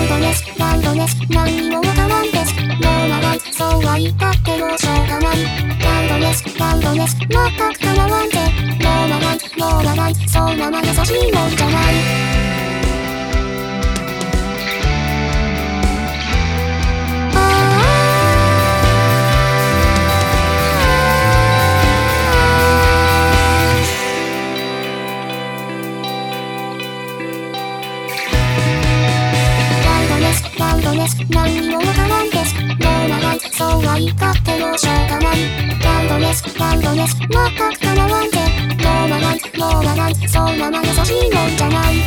ラウドネス、何にもわからんです。ノーマライ、そうは言ったってもうしょうがない。ラウドネス、全く構わんぜ。ノーマライ、そんなま優しいもんじゃない。ラウドネス、何にもわからんです。ノーマライ、そうは言ったってもうしょうがない。ラウドネス、全く構わんぜ。ノーマライ、そんなま優しいもんじゃない。